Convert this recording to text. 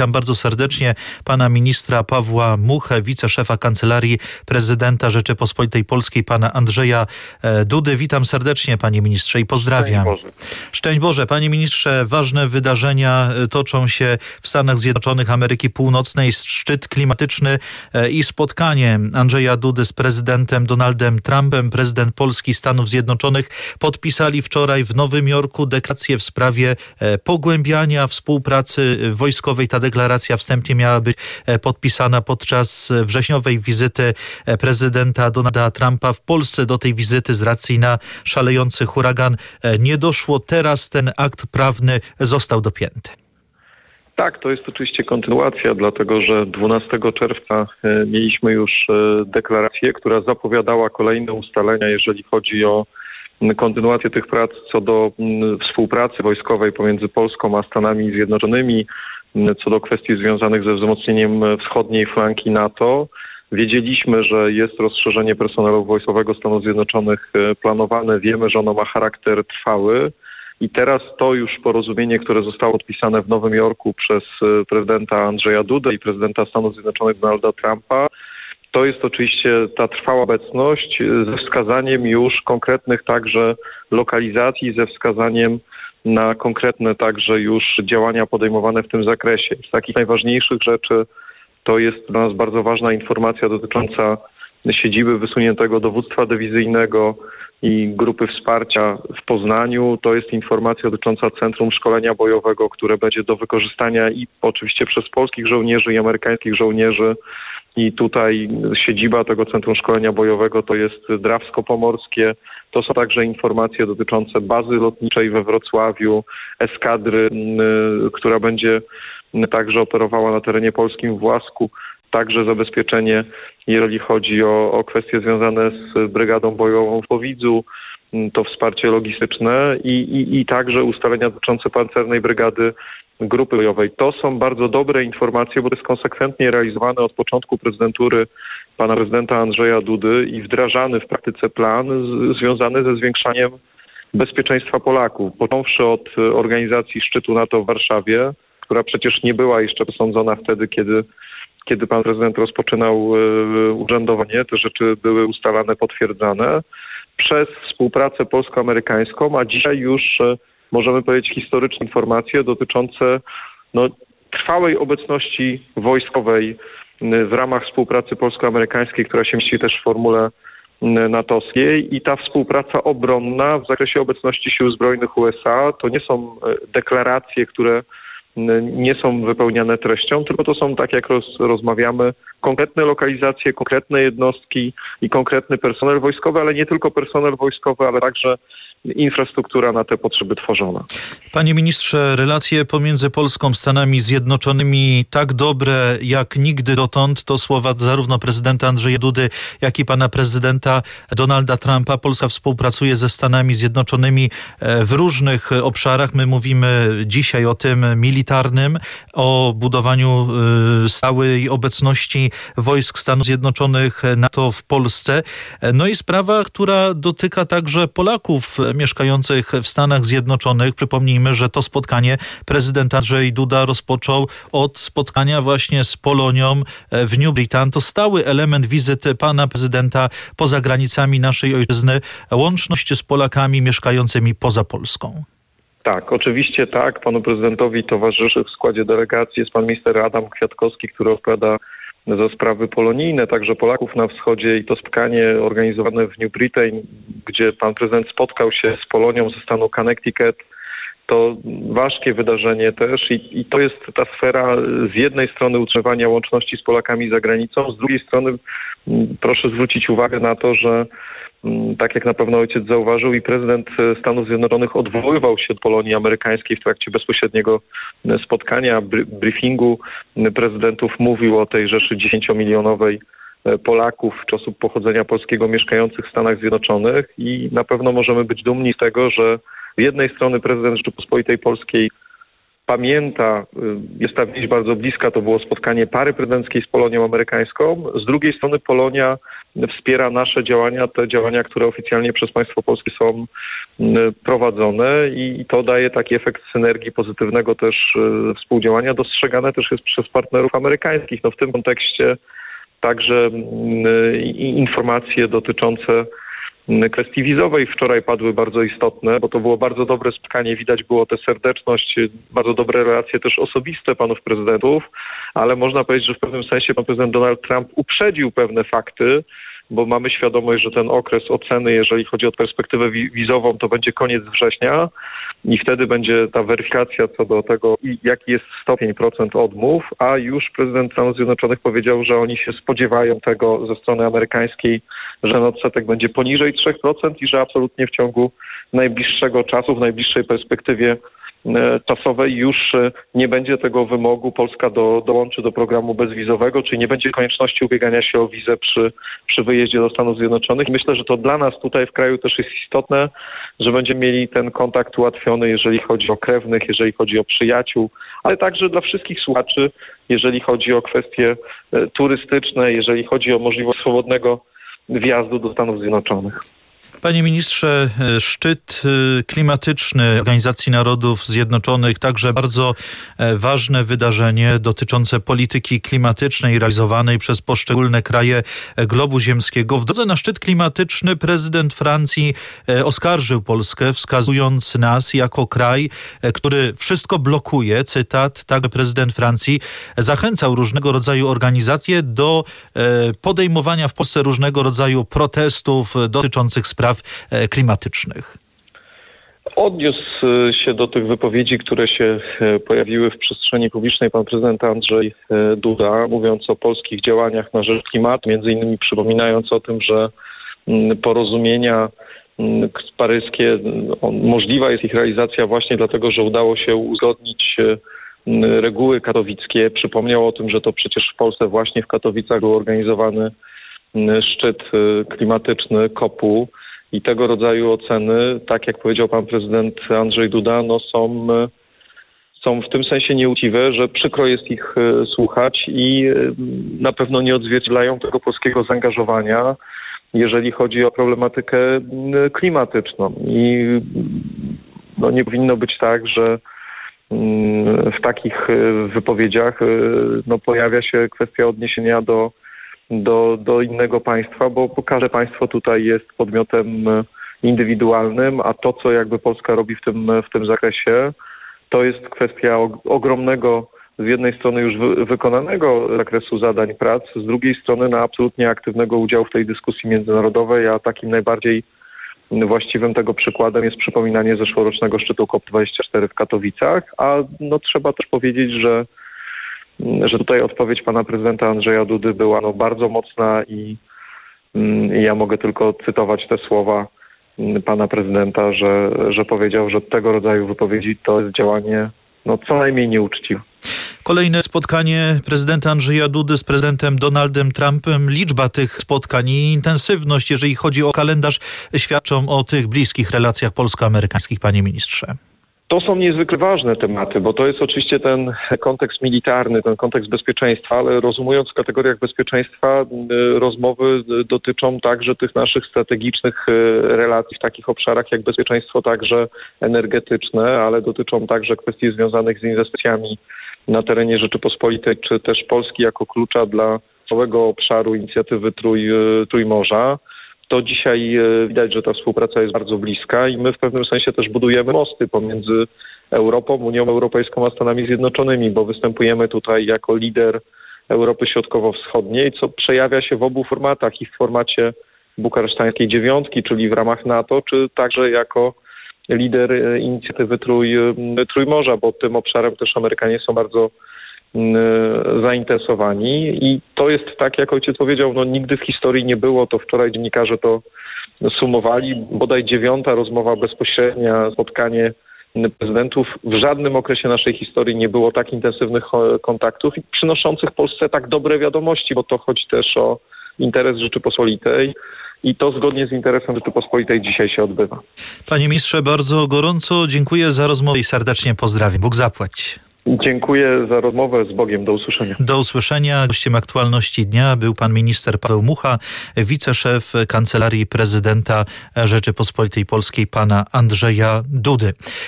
Witam bardzo serdecznie pana ministra Pawła Muchę, wiceszefa Kancelarii Prezydenta Rzeczypospolitej Polskiej, pana Andrzeja Dudy. Witam serdecznie, panie ministrze, i pozdrawiam. Szczęść Boże. Szczęść Boże. Panie ministrze, ważne wydarzenia toczą się w Stanach Zjednoczonych Ameryki Północnej. Szczyt klimatyczny i spotkanie Andrzeja Dudy z prezydentem Donaldem Trumpem. Prezydent Polski, Stanów Zjednoczonych podpisali wczoraj w Nowym Jorku deklarację w sprawie pogłębiania współpracy wojskowej. Ta deklaracja wstępnie miała być podpisana podczas wrześniowej wizyty prezydenta Donalda Trumpa w Polsce. Do tej wizyty z racji na szalejący huragan nie doszło. Teraz ten akt prawny został dopięty. Tak, to jest oczywiście kontynuacja, dlatego że 12 czerwca mieliśmy już deklarację, która zapowiadała kolejne ustalenia, jeżeli chodzi o kontynuację tych prac co do współpracy wojskowej pomiędzy Polską a Stanami Zjednoczonymi, co do kwestii związanych ze wzmocnieniem wschodniej flanki NATO. Wiedzieliśmy, że jest rozszerzenie personelu wojskowego Stanów Zjednoczonych planowane. Wiemy, że ono ma charakter trwały. I teraz to już porozumienie, które zostało podpisane w Nowym Jorku przez prezydenta Andrzeja Dudę i prezydenta Stanów Zjednoczonych Donalda Trumpa, to jest oczywiście ta trwała obecność ze wskazaniem już konkretnych także lokalizacji, ze wskazaniem na konkretne także już działania podejmowane w tym zakresie. Z takich najważniejszych rzeczy to jest dla nas bardzo ważna informacja dotycząca siedziby wysuniętego dowództwa dywizyjnego i grupy wsparcia w Poznaniu. To jest informacja dotycząca Centrum Szkolenia Bojowego, które będzie do wykorzystania i oczywiście przez polskich żołnierzy i amerykańskich żołnierzy. I tutaj siedziba tego Centrum Szkolenia Bojowego to jest Drawsko-Pomorskie. To są także informacje dotyczące bazy lotniczej we Wrocławiu, eskadry, która będzie także operowała na terenie polskim w Łasku. Także zabezpieczenie, jeżeli chodzi o kwestie związane z Brygadą Bojową w Powidzu, to wsparcie logistyczne i także ustalenia dotyczące Pancernej Brygady Grupy Bojowej. To są bardzo dobre informacje, bo to jest konsekwentnie realizowane od początku prezydentury pana prezydenta Andrzeja Dudy i wdrażany w praktyce plan związany ze zwiększaniem bezpieczeństwa Polaków. Począwszy od organizacji szczytu NATO w Warszawie, która przecież nie była jeszcze posądzona wtedy, kiedy pan prezydent rozpoczynał urzędowanie, te rzeczy były ustalane, potwierdzane, przez współpracę polsko-amerykańską, a dzisiaj już możemy powiedzieć historyczne informacje dotyczące trwałej obecności wojskowej w ramach współpracy polsko-amerykańskiej, która się mieści też w formule natowskiej, i ta współpraca obronna w zakresie obecności sił zbrojnych USA to nie są deklaracje, które nie są wypełniane treścią, tylko to są, tak jak rozmawiamy, konkretne lokalizacje, konkretne jednostki i konkretny personel wojskowy, ale nie tylko personel wojskowy, ale także infrastruktura na te potrzeby tworzona. Panie ministrze, relacje pomiędzy Polską a Stanami Zjednoczonymi tak dobre jak nigdy dotąd. To słowa zarówno prezydenta Andrzeja Dudy, jak i pana prezydenta Donalda Trumpa. Polska współpracuje ze Stanami Zjednoczonymi w różnych obszarach. My mówimy dzisiaj o tym militarnym, o budowaniu stałej obecności wojsk Stanów Zjednoczonych NATO w Polsce. No i sprawa, która dotyka także Polaków mieszkających w Stanach Zjednoczonych. Przypomnijmy, że to spotkanie prezydent Andrzej Duda rozpoczął od spotkania właśnie z Polonią w New Britain. To stały element wizyty pana prezydenta poza granicami naszej ojczyzny, łączność z Polakami mieszkającymi poza Polską. Tak, oczywiście tak. Panu prezydentowi towarzyszy w składzie delegacji jest pan minister Adam Kwiatkowski, który odpowiada za sprawy polonijne, także Polaków na wschodzie, i to spotkanie organizowane w New Britain, gdzie pan prezydent spotkał się z Polonią ze stanu Connecticut, to ważkie wydarzenie też i to jest ta sfera z jednej strony utrzymywania łączności z Polakami za granicą, z drugiej strony proszę zwrócić uwagę na to, że tak jak na pewno ojciec zauważył, i prezydent Stanów Zjednoczonych odwoływał się od Polonii amerykańskiej w trakcie bezpośredniego spotkania, briefingu prezydentów, mówił o tej rzeszy 10-milionowej Polaków czy osób pochodzenia polskiego mieszkających w Stanach Zjednoczonych, i na pewno możemy być dumni z tego, że z jednej strony prezydent Rzeczypospolitej Polskiej pamięta, jest ta wieść bardzo bliska, to było spotkanie pary prezydenckiej z Polonią amerykańską. Z drugiej strony Polonia wspiera nasze działania, te działania, które oficjalnie przez państwo polskie są prowadzone i to daje taki efekt synergii pozytywnego też współdziałania. Dostrzegane też jest przez partnerów amerykańskich. No w tym kontekście także informacje dotyczące kwestii wizowej wczoraj padły bardzo istotne, bo to było bardzo dobre spotkanie, widać było tę serdeczność, bardzo dobre relacje też osobiste panów prezydentów, ale można powiedzieć, że w pewnym sensie pan prezydent Donald Trump uprzedził pewne fakty, bo mamy świadomość, że ten okres oceny, jeżeli chodzi o perspektywę wizową, to będzie koniec września i wtedy będzie ta weryfikacja co do tego, jaki jest stopień, procent odmów, a już prezydent Stanów Zjednoczonych powiedział, że oni się spodziewają tego ze strony amerykańskiej, że odsetek będzie poniżej 3% i że absolutnie w ciągu najbliższego czasu, w najbliższej perspektywie czasowej już nie będzie tego wymogu. Polska dołączy do programu bezwizowego, czyli nie będzie konieczności ubiegania się o wizę przy wyjeździe do Stanów Zjednoczonych. Myślę, że to dla nas tutaj w kraju też jest istotne, że będziemy mieli ten kontakt ułatwiony, jeżeli chodzi o krewnych, jeżeli chodzi o przyjaciół, ale także dla wszystkich słuchaczy, jeżeli chodzi o kwestie turystyczne, jeżeli chodzi o możliwość swobodnego wjazdu do Stanów Zjednoczonych. Panie ministrze, szczyt klimatyczny Organizacji Narodów Zjednoczonych, także bardzo ważne wydarzenie dotyczące polityki klimatycznej realizowanej przez poszczególne kraje globu ziemskiego. W drodze na szczyt klimatyczny prezydent Francji oskarżył Polskę, wskazując nas jako kraj, który wszystko blokuje. Cytat, tak prezydent Francji zachęcał różnego rodzaju organizacje do podejmowania w Polsce różnego rodzaju protestów dotyczących spraw klimatycznych. Odniósł się do tych wypowiedzi, które się pojawiły w przestrzeni publicznej pan prezydent Andrzej Duda, mówiąc o polskich działaniach na rzecz klimatu, między innymi przypominając o tym, że porozumienia paryskie, możliwa jest ich realizacja właśnie dlatego, że udało się uzgodnić reguły katowickie. Przypomniał o tym, że to przecież w Polsce właśnie w Katowicach był organizowany szczyt klimatyczny COP-u. I tego rodzaju oceny, tak jak powiedział pan prezydent Andrzej Duda, są w tym sensie nieuczciwe, że przykro jest ich słuchać i na pewno nie odzwierciedlają tego polskiego zaangażowania, jeżeli chodzi o problematykę klimatyczną. I nie powinno być tak, że w takich wypowiedziach pojawia się kwestia odniesienia do innego państwa, bo każde państwo tutaj jest podmiotem indywidualnym, a to, co jakby Polska robi w tym zakresie, to jest kwestia ogromnego, z jednej strony już wykonanego zakresu zadań prac, z drugiej strony absolutnie aktywnego udziału w tej dyskusji międzynarodowej, a takim najbardziej właściwym tego przykładem jest przypominanie zeszłorocznego szczytu COP24 w Katowicach, a trzeba też powiedzieć, że tutaj odpowiedź pana prezydenta Andrzeja Dudy była bardzo mocna i ja mogę tylko cytować te słowa pana prezydenta, że powiedział, że tego rodzaju wypowiedzi to jest działanie co najmniej nieuczciwe. Kolejne spotkanie prezydenta Andrzeja Dudy z prezydentem Donaldem Trumpem. Liczba tych spotkań i intensywność, jeżeli chodzi o kalendarz, świadczą o tych bliskich relacjach polsko-amerykańskich, panie ministrze. To są niezwykle ważne tematy, bo to jest oczywiście ten kontekst militarny, ten kontekst bezpieczeństwa, ale rozumując w kategoriach bezpieczeństwa, rozmowy dotyczą także tych naszych strategicznych relacji w takich obszarach jak bezpieczeństwo także energetyczne, ale dotyczą także kwestii związanych z inwestycjami na terenie Rzeczypospolitej, czy też Polski jako klucza dla całego obszaru inicjatywy Trójmorza. To dzisiaj widać, że ta współpraca jest bardzo bliska i my w pewnym sensie też budujemy mosty pomiędzy Europą, Unią Europejską a Stanami Zjednoczonymi, bo występujemy tutaj jako lider Europy Środkowo-Wschodniej, co przejawia się w obu formatach, i w formacie bukaresztańskiej dziewiątki, czyli w ramach NATO, czy także jako lider inicjatywy Trójmorza, bo tym obszarem też Amerykanie są bardzo zainteresowani i to jest tak, jak ojciec powiedział, nigdy w historii nie było, to wczoraj dziennikarze to sumowali, bodaj 9. rozmowa bezpośrednia, spotkanie prezydentów. W żadnym okresie naszej historii nie było tak intensywnych kontaktów i przynoszących Polsce tak dobre wiadomości, bo to chodzi też o interes Rzeczypospolitej i to zgodnie z interesem Rzeczypospolitej dzisiaj się odbywa. Panie ministrze, bardzo gorąco dziękuję za rozmowę i serdecznie pozdrawiam. Bóg zapłać. Dziękuję za rozmowę. Z Bogiem. Do usłyszenia. Do usłyszenia. Gościem Aktualności Dnia był pan minister Paweł Mucha, wiceszef Kancelarii Prezydenta Rzeczypospolitej Polskiej pana Andrzeja Dudy.